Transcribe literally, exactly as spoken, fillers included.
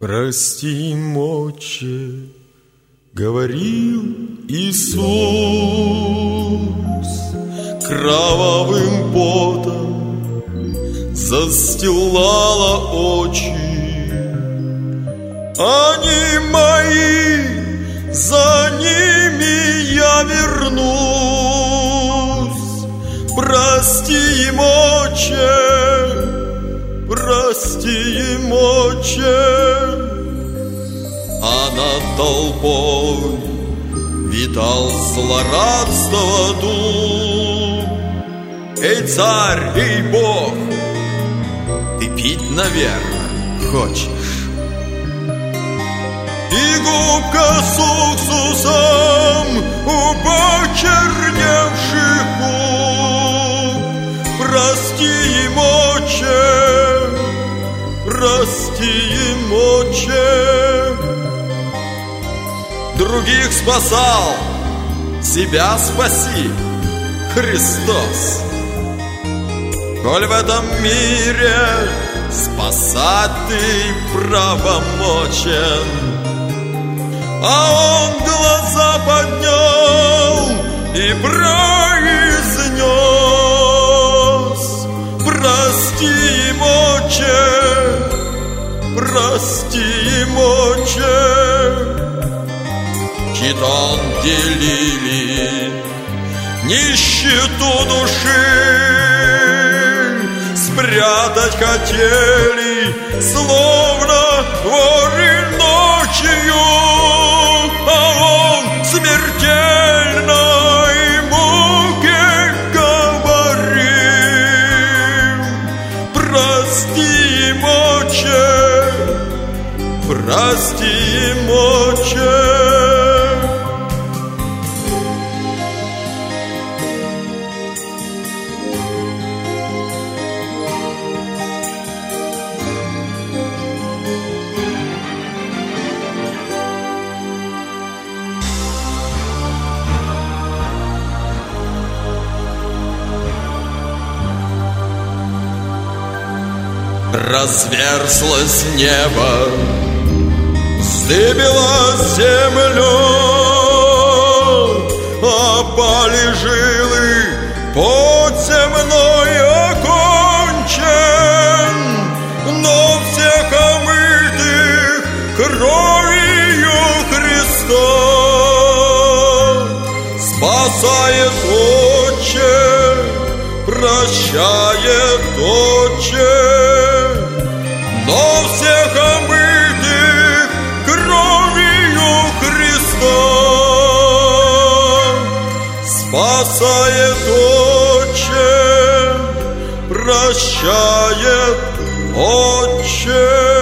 Прости, Отче, говорил Иисус, кровавым потом застилала очи. Они мои, за ними я вернусь. Прости им, Отче, прости им, Отче. А над толпой витал злорадство дух. Эй, царь, эй, Бог, ты пить, наверное, хочешь? И губка с уксусом у почерневших губ. Прости им, Отче, прости им, Отче. Других спасал, себя спаси, Христос. Коль в этом мире спасать ты правомочен, а он глаза поднял и произнес: прости им, Отче, прости им, Отче. Хитон делили нищету души, спрятать хотели, словно воры ночью, а он смертельной муке говорил: прости им, Отче, прости им, Отче. Разверзлось небо, вздыбилась земля, опали жилы, путь земной окончен, но всех омытых кровью Христа спасает, Отче, прощает, Отче. Но всех омытых кровью Христа спасает, Отче, прощает, Отче.